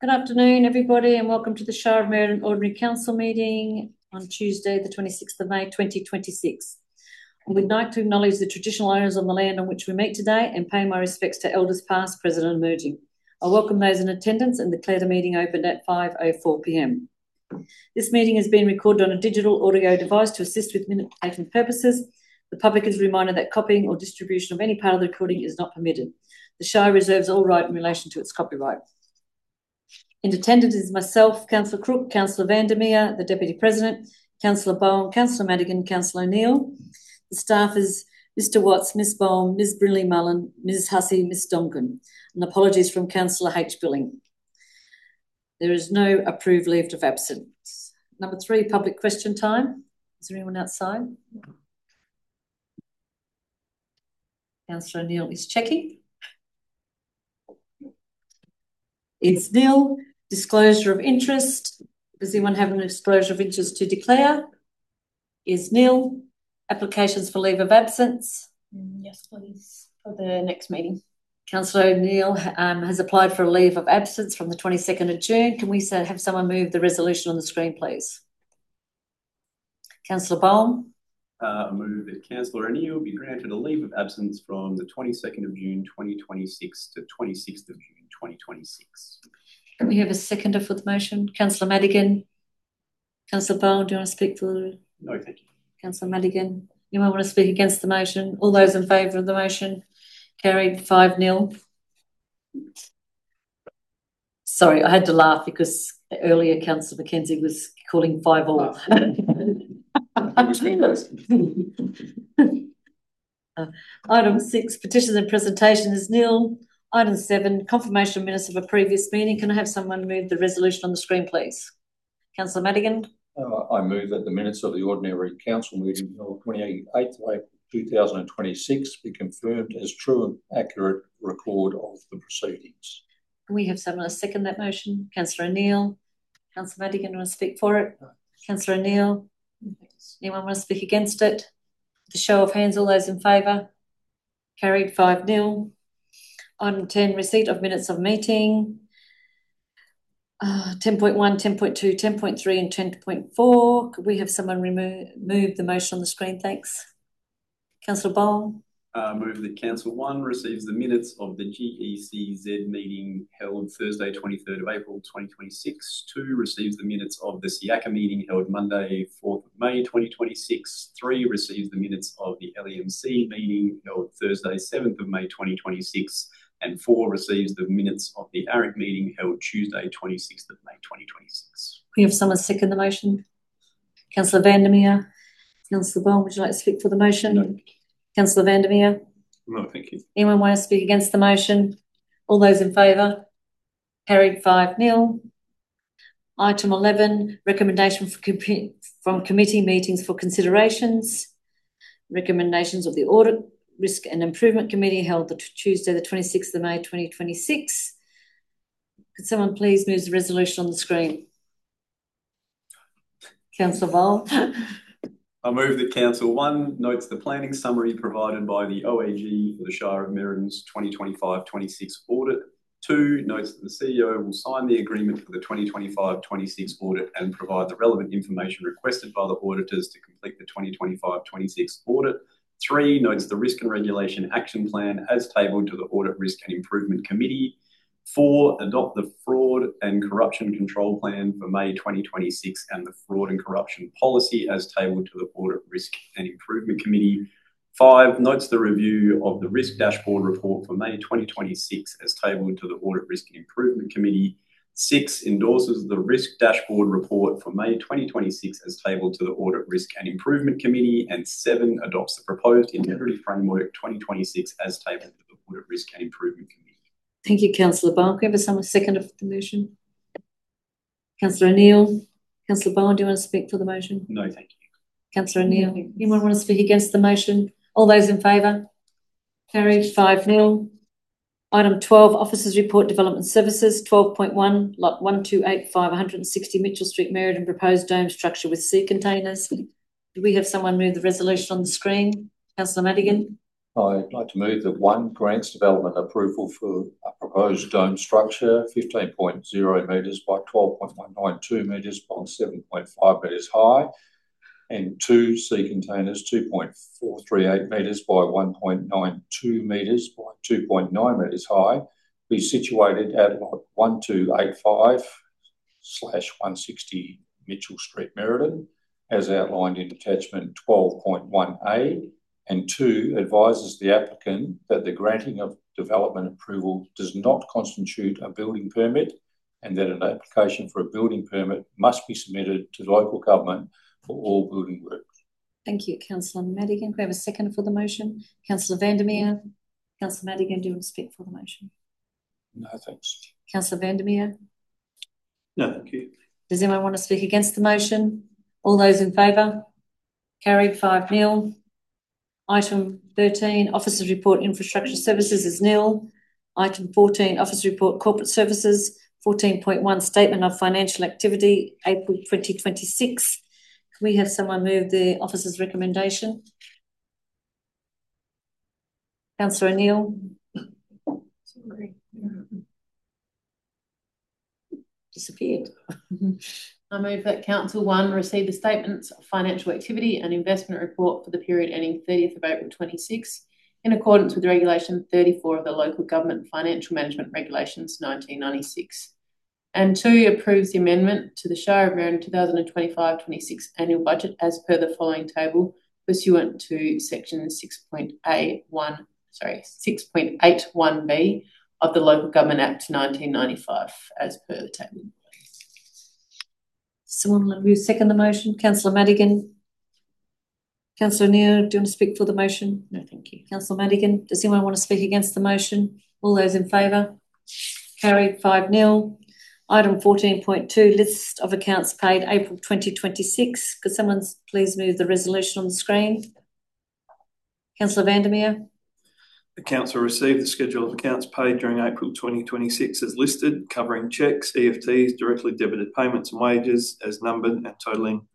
Good afternoon, everybody, and welcome to the Shire of Merredin Ordinary Council meeting on Tuesday, the 26th of May, 2026. I would like to acknowledge the traditional owners on the land on which we meet today and pay my respects to elders past, present and emerging. I welcome those in attendance and declare the meeting open at 5:04 p.m. This meeting has been recorded on a digital audio device to assist with minute-taking purposes. The public is reminded that copying or distribution of any part of the recording is not permitted. The Shire reserves all right in relation to its copyright. In attendance is myself, Councillor Crook, Councillor Vandermeer, the Deputy President, Councillor Bowen, Councillor Madigan, Councillor O'Neill. The staff is Mr Watts, Miss Bowen, Ms Brinley-Mullen, Ms Hussey, Miss Donkin. And apologies from Councillor H. Billing. There is no approved leave of absence. Number 3, public question time. Is there anyone outside? Councillor O'Neill is checking. It's nil. Disclosure of interest. Does anyone have an disclosure of interest to declare? Is nil. Applications for leave of absence? Yes, please, for the next meeting. Councillor O'Neill has applied for a leave of absence from the 22nd of June. Can we have someone move the resolution on the screen, please? Councillor Bowen. Move that Councillor O'Neill be granted a leave of absence from the 22nd of June 2026 to 26th of June 2026. Can we have a seconder for the motion? Councillor Madigan. Councillor Bowen, do you want to speak for the... No, thank you. Councillor Madigan. Anyone want to speak against the motion? All those in favour of the motion? Carried 5-0. Sorry, I had to laugh because earlier Councillor Mackenzie was calling 5-all. Item 6, petitions and presentation is nil. Item 7, confirmation of minutes of a previous meeting. Can I have someone move the resolution on the screen, please? Councillor Madigan. I move that the minutes of the ordinary council meeting on 28th of April 2026 be confirmed as true and accurate record of the proceedings. Can we have someone second that motion? Councillor O'Neill. Councillor Madigan, want to speak for it? No. Councillor O'Neill. Anyone want to speak against it? The show of hands, all those in favour? Carried 5-0. Item 10, receipt of minutes of meeting. 10.1, 10.2, 10.3 and 10.4. Could we have someone move the motion on the screen? Thanks. Councillor Bowen. Move that Council 1 receives the minutes of the GECZ meeting held Thursday 23rd of April 2026. 2 receives the minutes of the SIACA meeting held Monday 4th of May 2026. 3 receives the minutes of the LEMC meeting held Thursday 7th of May 2026. And 4 receives the minutes of the ARIC meeting held Tuesday 26th of May 2026. We have someone second the motion. Councillor Vandermeer. Councillor Bowen, would you like to speak for the motion? No. Councillor Vandermeer. No, thank you. Anyone want to speak against the motion? All those in favour? Carried 5-0. Item 11, recommendation from committee meetings for considerations. Recommendations of the Audit, Risk and Improvement Committee held Tuesday the 26th of May 2026. Could someone please move the resolution on the screen? Councillor Bowen. I move that Council 1 notes the planning summary provided by the OAG for the Shire of Merredin's 2025-26 audit. 2 notes that the CEO will sign the agreement for the 2025-26 audit and provide the relevant information requested by the auditors to complete the 2025-26 audit. 3 notes the Risk and Regulation Action Plan as tabled to the Audit, Risk and Improvement Committee. 4, adopt the Fraud and Corruption Control Plan for May 2026 and the Fraud and Corruption Policy as tabled to the Audit, Risk and Improvement Committee. 5, notes the review of the Risk Dashboard Report for May 2026 as tabled to the Audit, Risk and Improvement Committee. 6, endorses the Risk Dashboard Report for May 2026 as tabled to the Audit, Risk and Improvement Committee. And 7, adopts the Proposed Integrity Framework 2026 as tabled to the Audit, Risk and Improvement Committee. Thank you, Councillor Bowen. Can we have someone second of the motion? Councillor O'Neill. Councillor Bowen, do you want to speak for the motion? No, thank you. Councillor O'Neill. Anyone want to speak against the motion? All those in favour? Carried 5-0. Item 12, Officers Report Development Services, 12.1, Lot 1285, 160 Mitchell Street, Merredin, proposed dome structure with sea containers. Do we have someone move the resolution on the screen? Councillor Madigan. I'd like to move that one, grants development approval for a proposed dome structure, 15.0 metres by 12.192 metres by 7.5 metres high, and two, sea containers, 2.438 metres by 1.92 metres by 2.9 metres high, be situated at lot 1285/160 Mitchell Street, Merredin, as outlined in attachment 12.1A, and two, advises the applicant that the granting of development approval does not constitute a building permit and that an application for a building permit must be submitted to local government for all building works. Thank you, Councillor Madigan. Can we have a second for the motion? Councillor Vandermeer. Councillor Madigan, do you want to speak for the motion? No, thanks. Councillor Vandermeer. No, thank you. Does anyone want to speak against the motion? All those in favour? Carried 5-0. Item 13, Officers Report Infrastructure Services is nil. Item 14, Office Report Corporate Services. 14.1, Statement of Financial Activity, April 2026. Can we have someone move the officer's recommendation? Councillor O'Neill. Sorry. Disappeared. I move that Council 1 receive the statements of financial activity and investment report for the period ending 30th of April 26 in accordance with Regulation 34 of the Local Government Financial Management Regulations 1996. And 2, approves the amendment to the Shire of Merredin 2025-26 annual budget as per the following table pursuant to section 6.81B of the Local Government Act 1995 as per the table. Someone will second the motion? Councillor Madigan. Councillor O'Neill, do you want to speak for the motion? No, thank you. Councillor Madigan. Does anyone want to speak against the motion? All those in favour? Carried 5-0. Item 14.2, List of Accounts Paid April 2026. Could someone please move the resolution on the screen? Councillor Vandermeer. The council received the schedule of accounts paid during April 2026 as listed, covering cheques, EFTs, directly debited payments and wages as numbered and totalling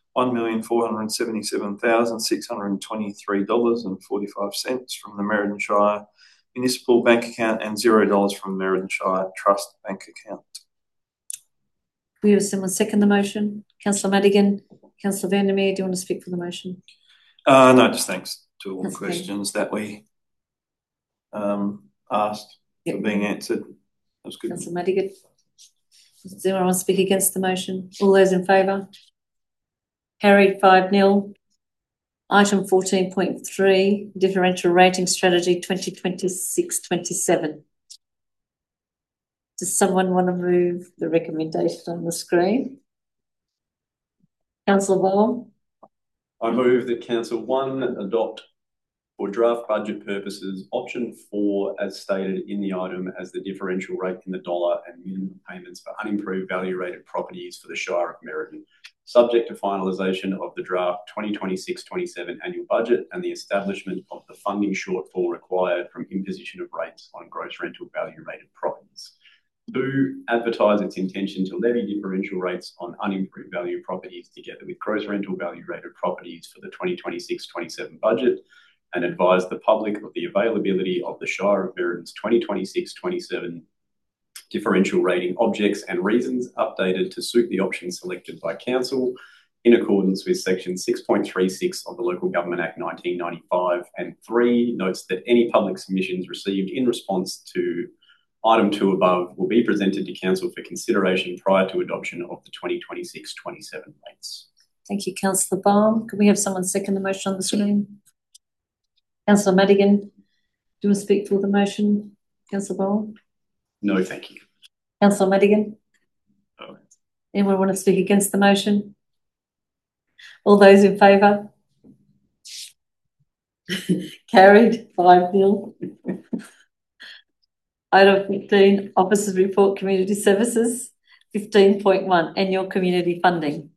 $1,477,623.45 from the Merredin Shire Municipal Bank Account and $0 from Merredin Shire Trust Bank Account. We have someone second the motion. Councillor Madigan. Councillor Vandermeer, do you want to speak for the motion? No, just thanks to all the That's questions that we asked for being answered. That was good. Councillor Madigan. Does anyone want to speak against the motion? All those in favour? Carried 5-0. Item 14.3, Differential Rating Strategy 2026-27. Does someone want to move the recommendation on the screen? Councillor Bowen. I move that Council 1 adopt for draft budget purposes option 4 as stated in the item as the differential rate in the dollar and minimum payments for unimproved value rated properties for the Shire of Merredin, subject to finalisation of the draft 2026-27 annual budget and the establishment of the funding shortfall required from imposition of rates on gross rental value rated properties. 2, advertise its intention to levy differential rates on unimproved value properties together with gross rental value rated properties for the 2026-27 budget and advise the public of the availability of the Shire of Merredin's 2026-27 differential rating objects and reasons updated to suit the options selected by Council in accordance with section 6.36 of the Local Government Act 1995, and 3, notes that any public submissions received in response to item 2 above will be presented to Council for consideration prior to adoption of the 2026-27 rates. Thank you, Councillor Baum. Can we have someone second the motion on the screen? Councillor Madigan, do you want to speak for the motion? Councillor Baum? No, thank you. Councillor Madigan? Oh. Anyone want to speak against the motion? All those in favour? Carried 5-0. Item 15, Officers Report Community Services. 15.1, Annual Community Funding.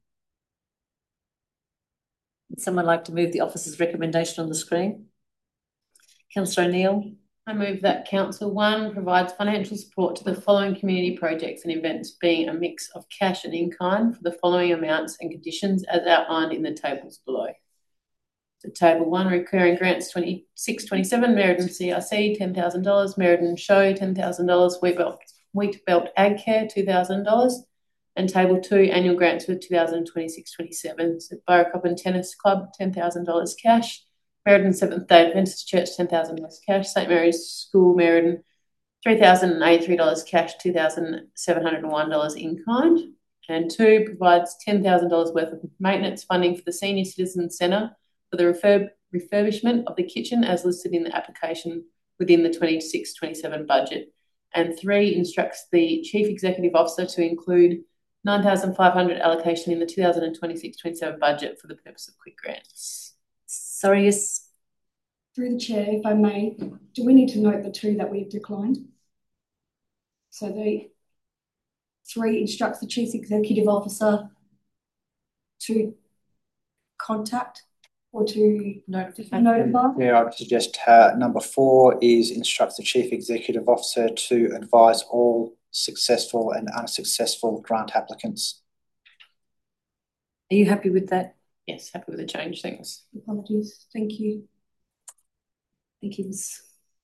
Would someone like to move the officer's recommendation on the screen? Councillor O'Neill. I move that Council 1 provides financial support to the following community projects and events, being a mix of cash and in-kind for the following amounts and conditions as outlined in the tables below. To table 1, recurring grants 26-27, Merredin CRC $10,000, Merredin Show $10,000, Wheat Belt Ag Care $2,000, and table 2, annual grants for 2026-27. So Borough Coppin Tennis Club $10,000 cash, Merredin Seventh Day Adventist Church $10,000 cash, St Mary's School Merredin $3,083 cash, $2,701 in kind, and 2, provides $10,000 worth of maintenance funding for the Senior Citizen Centre for the refurbishment of the kitchen as listed in the application within the 26-27 budget. And 3, instructs the Chief Executive Officer to include $9,500 allocation in the 2026-27 budget for the purpose of quick grants. Sorry, yes. Through the chair, if I may, do we need to note the 2 that we've declined? So the 3 instructs the Chief Executive Officer to contact or to notify. Yeah, I would suggest number 4 is instructs the Chief Executive Officer to advise all successful and unsuccessful grant applicants. Are you happy with that? Yes, happy with the change, thanks. Apologies. Thank you. Thank you, Ms.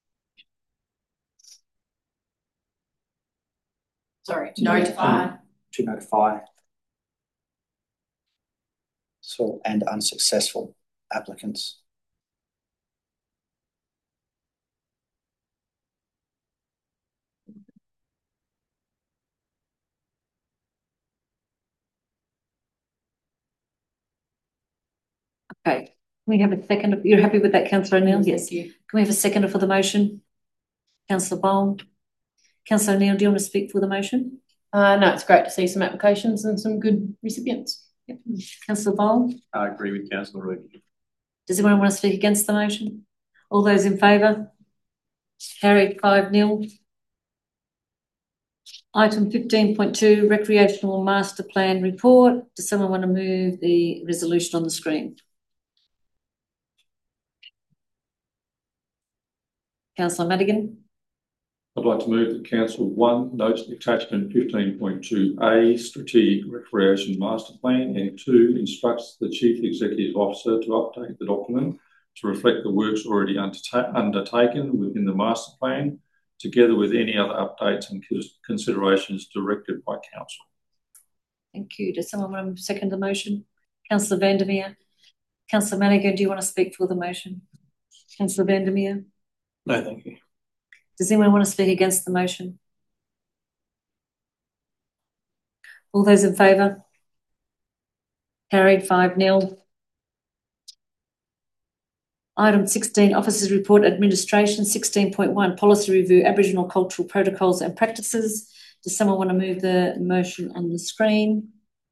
Sorry, To notify. To notify successful and unsuccessful applicants. Okay. Can we have a second? You're happy with that, Councillor O'Neill? Yes. you. Can we have a seconder for the motion? Councillor Bowl. Councillor O'Neill, do you want to speak for the motion? No, it's great to see some applications and some good recipients. Yep. Councillor Bowl. I agree with Councillor Reid. Does anyone want to speak against the motion? All those in favour? Carried 5-0. Item 15.2, Recreational Master Plan Report. Does someone want to move the resolution on the screen? Councillor Madigan. I'd like to move that Council 1 notes the attachment 15.2A Strategic Recreation Master Plan, and 2 instructs the Chief Executive Officer to update the document to reflect the works already undertaken within the master plan, together with any other updates and considerations directed by Council. Thank you. Does someone want to second the motion? Councillor Vandermeer. Councillor Madigan, do you want to speak for the motion? Councillor Vandermeer. No, thank you. Does anyone want to speak against the motion? All those in favour? Carried 5-0. Item 16, Officers Report Administration. 16.1, Policy Review, Aboriginal Cultural Protocols and Practices. Does someone want to move the motion on the screen?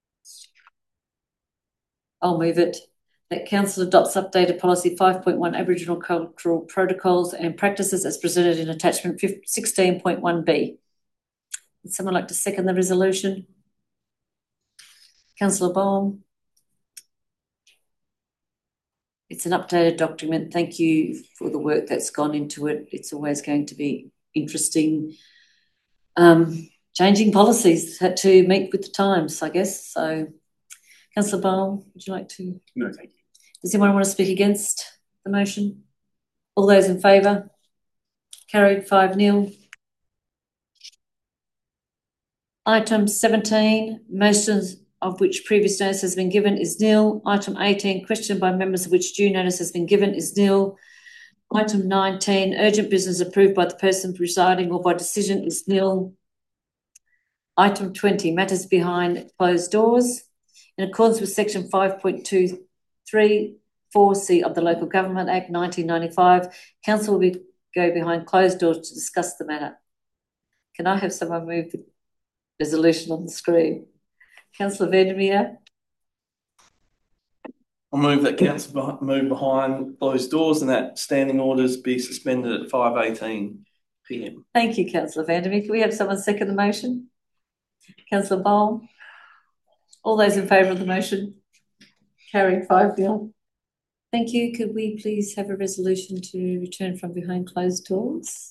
I'll move it. That Council adopts updated policy 5.1 Aboriginal Cultural Protocols and Practices as presented in attachment 16.1B. Would someone like to second the resolution? Councillor Bohm. It's an updated document. Thank you for the work that's gone into it. It's always going to be interesting. Changing policies had to meet with the times, I guess. So, Councillor Bohm, would you like to? No, thank you. Does anyone want to speak against the motion? All those in favour? Carried 5-0. Item 17, motions of which previous notice has been given is nil. Item 18, question by members of which due notice has been given is nil. Item 19, urgent business approved by the person presiding or by decision is nil. Item 20, matters behind closed doors. In accordance with section 5.234C of the Local Government Act 1995, Council will go behind closed doors to discuss the matter. Can I have someone move the resolution on the screen? Councillor Vandermeer. I'll move that Council move behind closed doors and that standing orders be suspended at 5:18 p.m. Thank you, Councillor Vandermeer. Can we have someone second the motion? Councillor Bowl. All those in favour of the motion? Carried 5-0. Thank you. Could we please have a resolution to return from behind closed doors?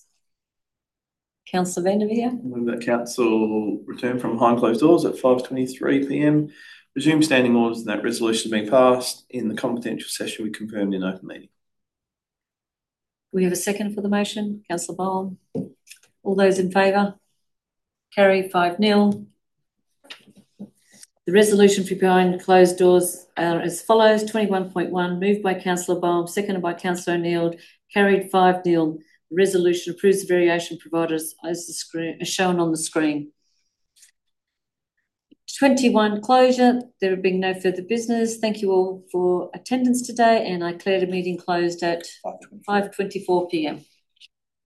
Councillor Vandermeer. Move that Council return from behind closed doors at 5:23 p.m. Resume standing orders and that resolution has been passed. In the confidential session, we confirmed in open meeting. We have a second for the motion. Councillor Bowen. All those in favour? Carry 5-0. The resolution for behind closed doors are as follows. 21.1 moved by Councillor Bowen, seconded by Councillor O'Neill, carried 5-0. The resolution approves the variation provided as shown on the screen. 21 closure. There being no further business. Thank you all for attendance today, and I declare the meeting closed at 5:24 p.m.